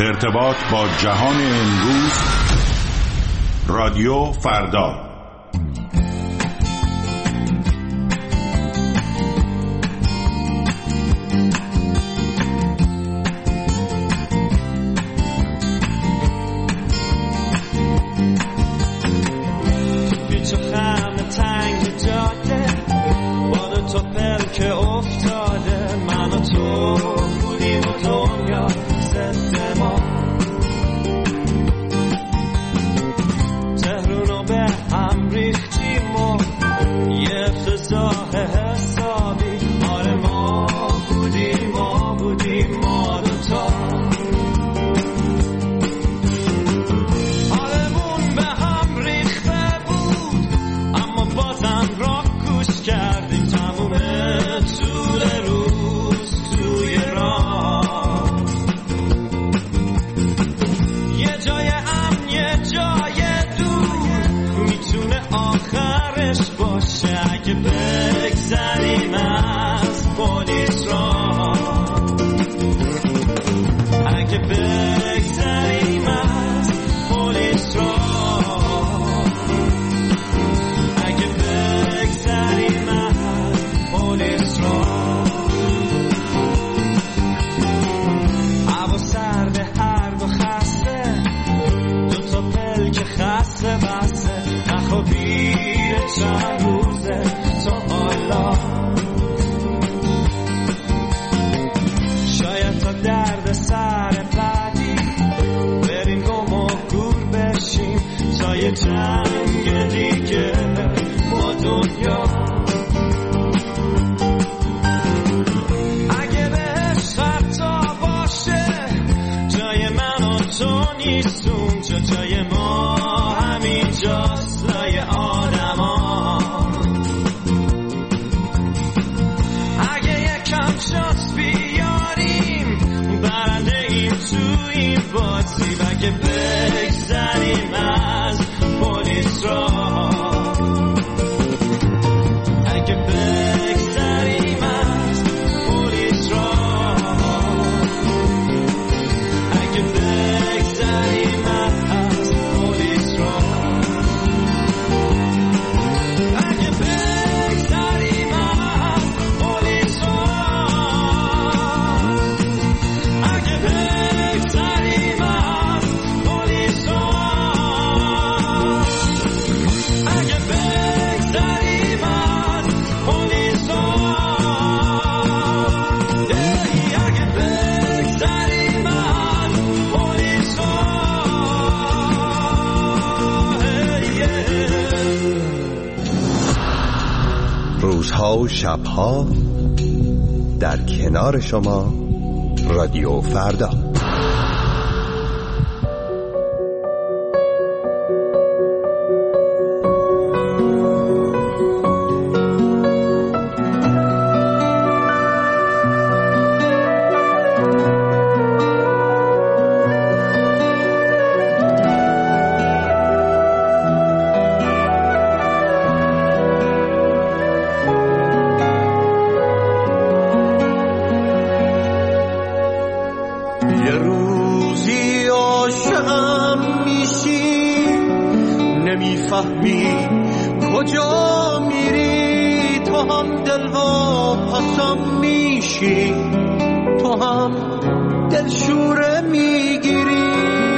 ارتباط با جهان امروز. رادیو فردا. روزها و شبها در کنار شما رادیو فردا. کجا میری تو هم دل و پسم میشی، تو هم دلشوره میگیری.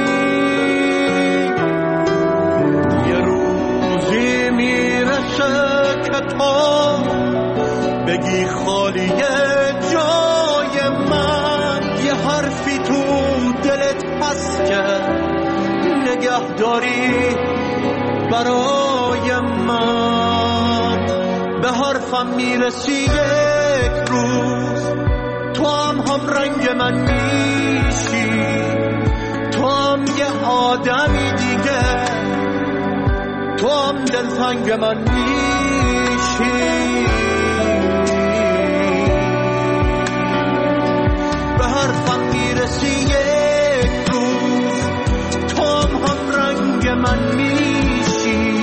یه روزی میرسه که تو بگی خالیه جای من، یه حرفی تو دلت هست که نگه داری برای من. به حرفم میرسی یک روز، تو هم رنگ من میشی، تو هم یه آدمی دیگه، تو هم دلتنگ من میشی. به حرفم میرسی یک روز، تو هم رنگ من میشی،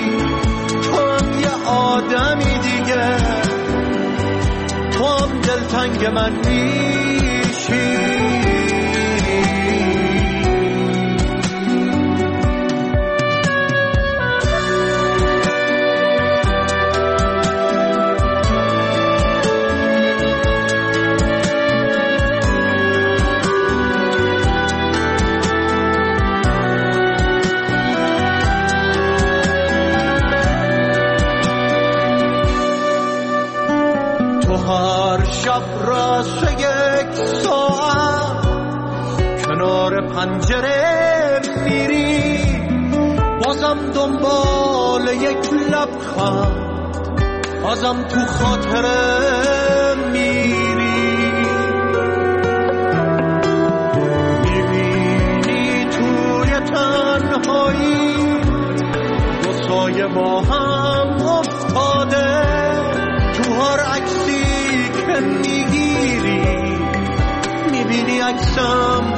آدمی دیگه، تو هم دلتنگ من میشی. پنجره میری، بازم دنبال یک لبخند، بازم تو خاطره میری. میبینی توی تنهایی دو سایه با هم افتاده، تو هر عکسی که میگیری میبینی عکسم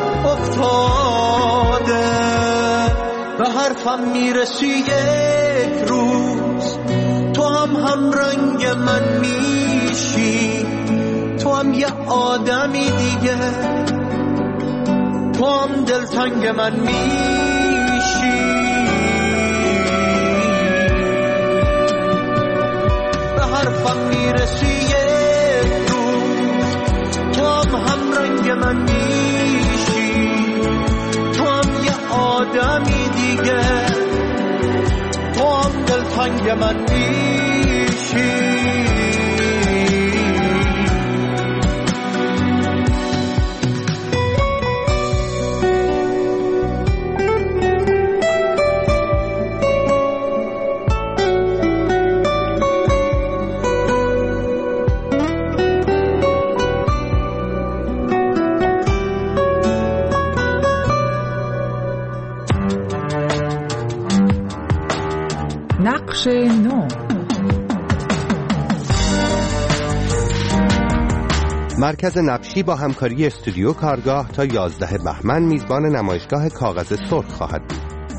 افتاده. به حرفم میرسی یک روز، تو هم رنگ من میشی، تو هم یه آدمی دیگه، تو هم دلتنگ من میشی. به حرفم میرسی یک روز، تو هم رنگ من میشی، تو هم یه آدمی دیگه، تو هم دلتنگ من میشی. نقش نو. مرکز نقشی با همکاری استودیو کارگاه تا 11 بهمن میزبان نمایشگاه کاغذ سرخ خواهد بود.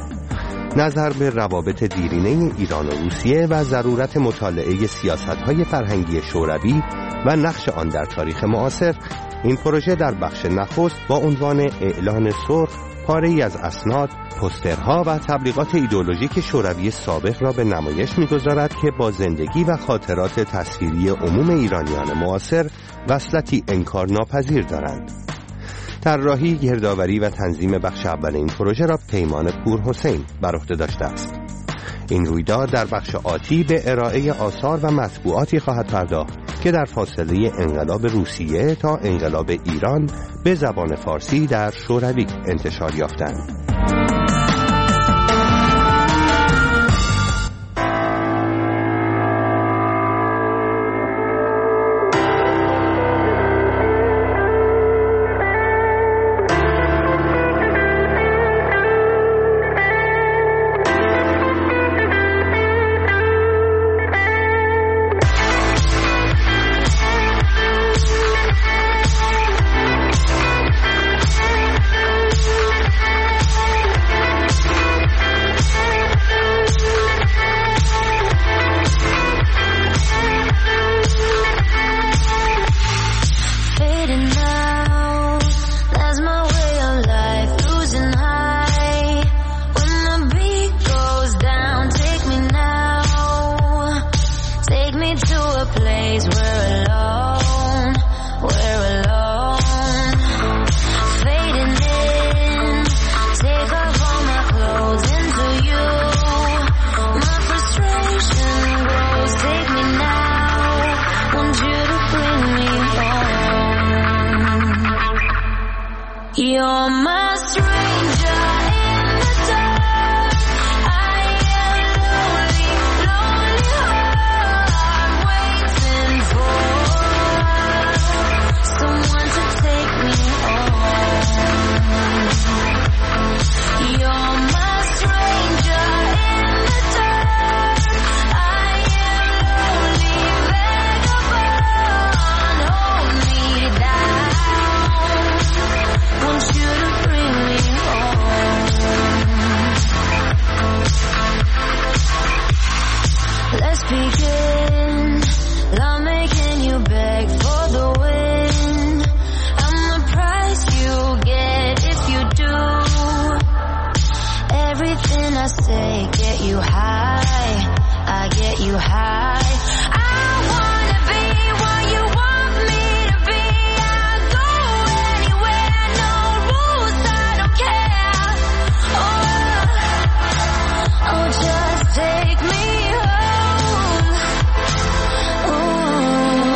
نظر به روابط دیرینه ایران و روسیه و ضرورت مطالعه سیاست‌های فرهنگی شوروی و نقش آن در تاریخ معاصر، این پروژه در بخش نخست با عنوان اعلان سرخ پاره‌ای از اسناد، پوسترها و تبلیغات ایدئولوژیک شوروی سابق را به نمایش می‌گذارد که با زندگی و خاطرات تصویری عموم ایرانیان معاصر وصلتی انکارناپذیر دارند. طراحی، گردآوری و تنظیم بخش اول این پروژه را پیمان پورحسین بر عهده داشته است. این رویداد در بخش آتی به ارائه آثار و مطبوعاتی خواهد پرداخت که در فاصله انقلاب روسیه تا انقلاب ایران به زبان فارسی در شوروی انتشار یافتند.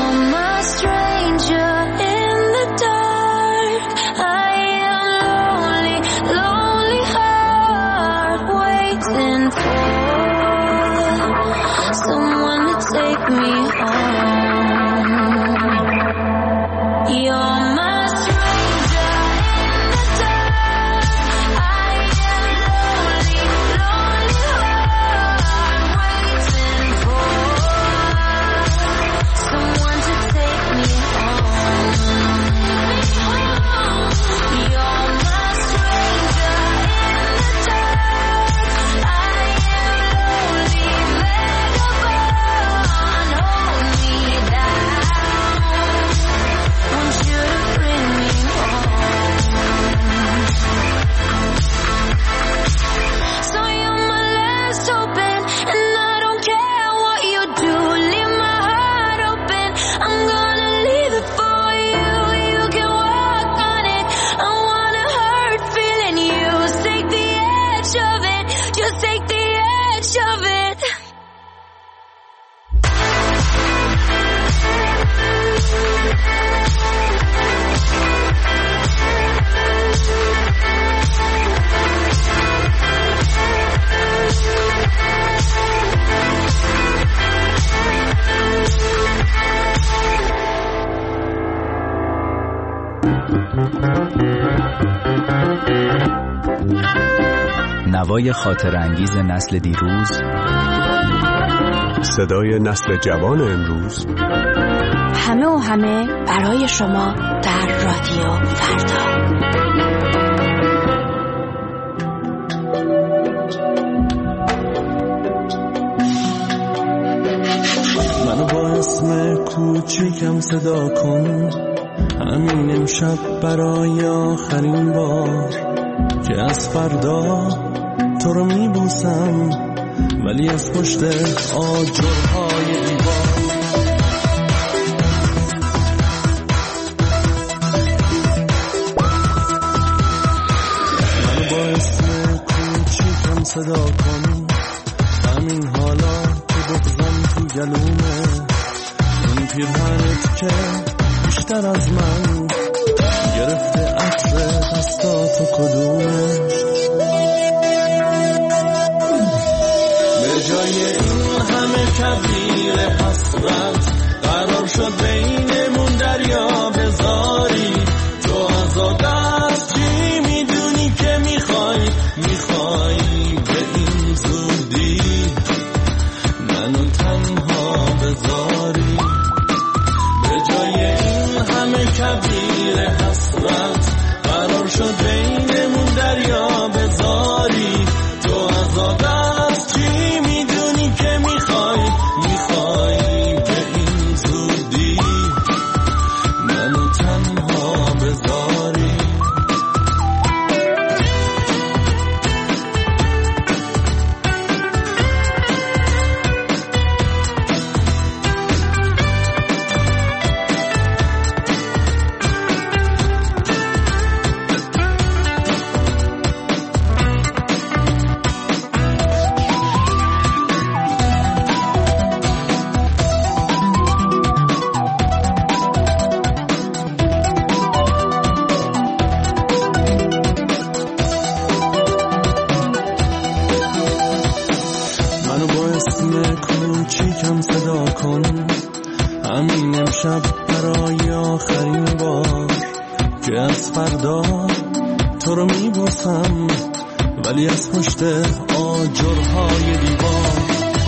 stranger in the dark. I am lonely. نوای خاطر انگیز نسل دیروز، صدای نسل جوان امروز، همه و همه برای شما در رادیو فردا. منو با اسم کوچیکم صدا کن، همین امشب برای آخرین بار که از فردا تو رو میبوسم، ولی از پشت آجرهای دیوار. منو با اسم کوچیکم صدا کن، همین حالا که بغزم تو گلومه، این پیرهنت که بیشتر از من گرفته عطر دستاتو کدومه. به جای این همه کبیر حسرت قرار شد بینمون دریا بذاری، تو آزادت چی میدونی که میخوای به این زودی منو تنها بذاری. به جای این همه کبیر حسرت قرار شد بینمون دریا بذاری، تو آزادت چی میدونی که میخوای به این زودی منو تنها بذاری. کوچیکم صدا کن، همین امشب برای آخرین بار که از فردا تو رو میبوسم، ولی از پشت آجرهای دیوار.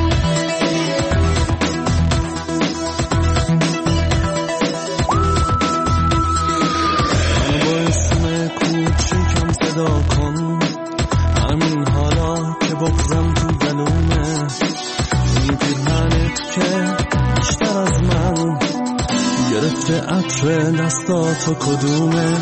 من با اسم کوچیکم صدا کن، همین حالا که بغزم تو گلومه، این پیرهنت که بیشتر از من گرفته عطر دستاتو کدومه.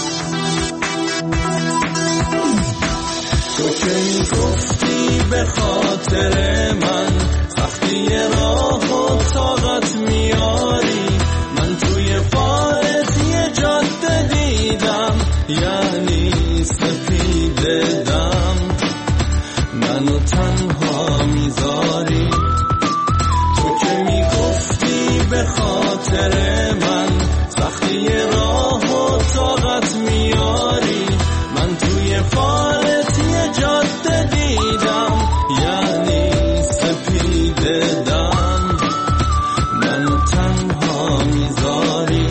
تو که میگفتی به خاطر من سختی راه و طاقت میاری، من توی فارسی جاده دیدم، یعنی سپید دم منو تنها میذاری. تو که میگفتی به خاطر من سختی راه و طاقت میاری، من توی فارسی جاده دیدم، یعنی سپید دم منو تنها میذاری.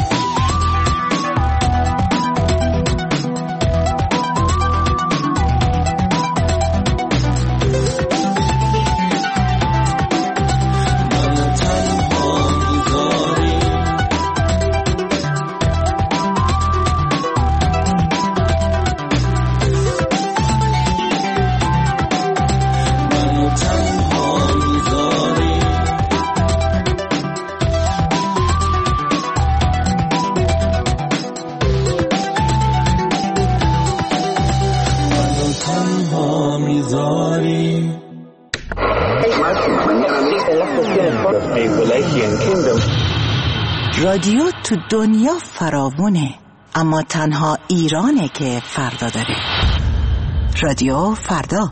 رادیو تو دنیا فراوونه، اما تنها ایرانه که فردا داره. رادیو فردا.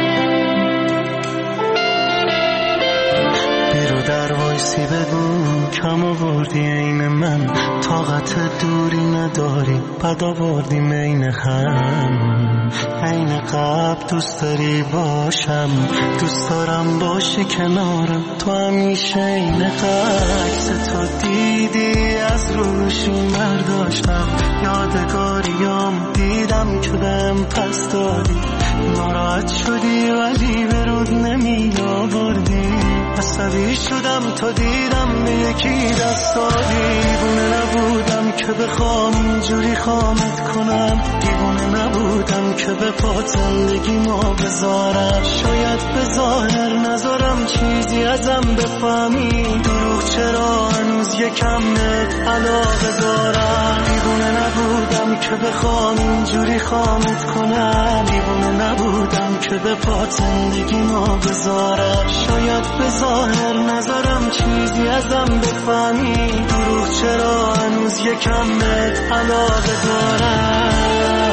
بیرو در وایسی بگو کم آوردی این من، طاقت دوری نداری، بد آوردی مین هم. عین قبل دوست داری باشم، دوست دارم باشی کنارم، تو همیشه این عکس تو دیدی از روشی برداشتم، یادگاریام دیدم که بهم پس دادی، ناراحت شدی ولی به رود نمی آوردی، عصبی شدم تا دیدم به یکی دست دادی. دیوونه نبودم که بخوام اینجوری خامت کنم، دیوونه نبودم که به پات زندگی ما بذارم، شاید به ظاهر نذارم چیزی ازم بفهمی، دروغ چرا هنوز یکم بهت علاقه دارم. دیوونه نبودم که بخوام اینجوری خامت کنم، دیوونه نبودم که به پات زندگی ما بذارم، شاید به ظاهر نذارم چیزی ازم بفهمی، دروغ چرا هنوز یکم بهت علاقه دارم.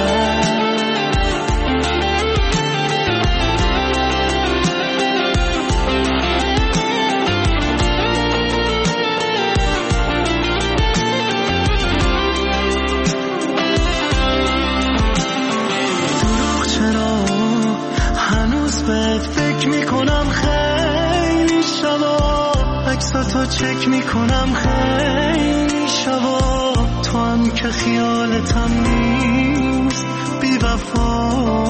دروغ چرا هنوز بهت فکر میکنم، خیلی شبا عکساتو چک میکنم، خیلی شبا تو هم که خیالتم نیست بی وفا.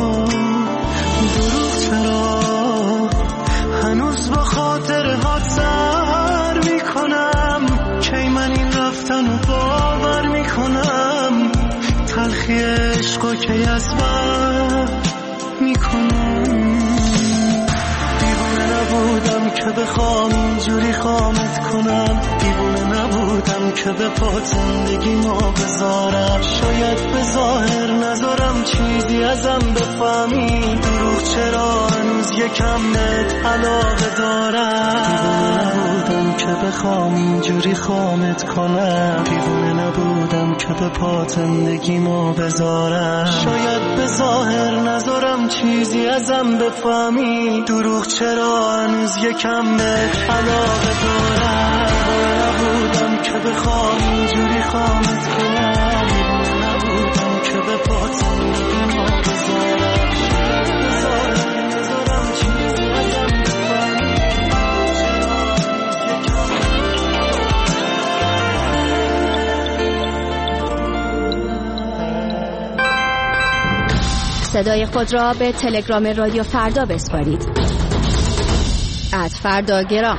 دروغ چرا هنوز با خاطرهات سر میکنم، کی من این رفتن رو باور میکنم، تلخی عشقا کی از بر میکنم. دیوونه نبودم که بخوام اینجوری خامت کنم، دیوونه نبودم که به پات زندگی ما بذارم، شاید به ظاهر نذارم چیزی ازم بفهمی، دروغ چرا هنوز یکم بهت علاقه دارم. دیوونه نبودم که بخوام اینجوری خامت کنم، دیوونه نبودم که به پات زندگی ما بذارم، شاید به ظاهر نذارم چیزی ازم بفهمی، دروغ چرا هنوز یکم بهت علاقه دارم. نبودم که بخوام اینجوری خامت کنم، نبودم که به پات زندگی ما بذارم، نذارم چیزی ازم بفهمی. صدای خود را به تلگرام رادیو فردا بسپارید. @فرداگرام.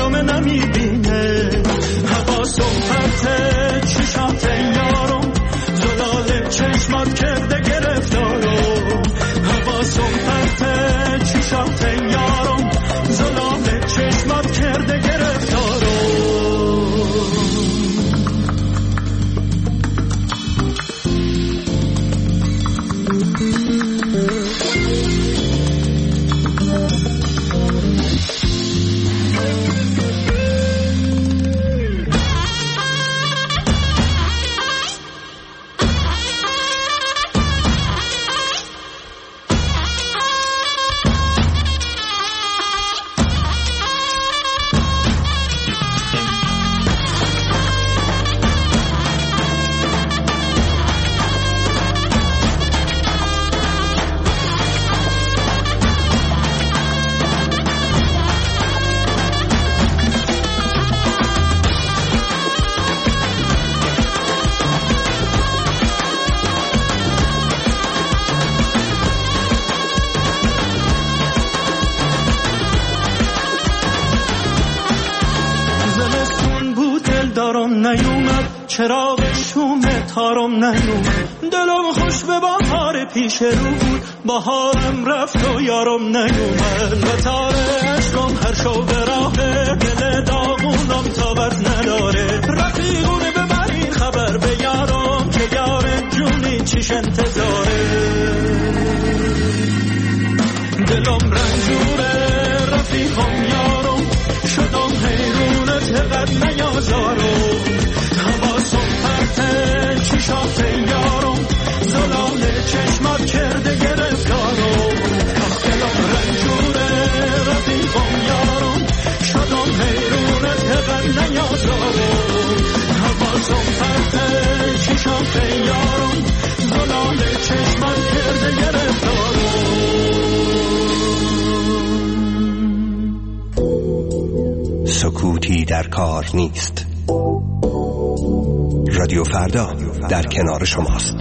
جامه نمیبینه حواسم پرته چشات یارم زلال چشمات کرده گرفتارم حواسم پرته چشات یارم زلال چشمات کرده گرفتارم چراغ شوم تارم نیومد دلم خوش به بهار پیش رو بود بهارم رفت و یارم نیومد و تار عشقم هر شو به راه دل داغونم تابت نداره رفیقونه ببرین خبر به یارم که یار جونی چیش انتظاره دلم رنجوره رفیقم یارم شدم حیرونت قد نیازارم حواسم پرته چشات یارم زلال چشمات کرده گرفتارم دلم رنجوره رفیقم یارم شدم حیرونت قد نیازارم حواسم پرته چشات یارم زلال چشمات کرده گرفتارم سکوتی در کار نیست. رادیو فردا در کنار شماست.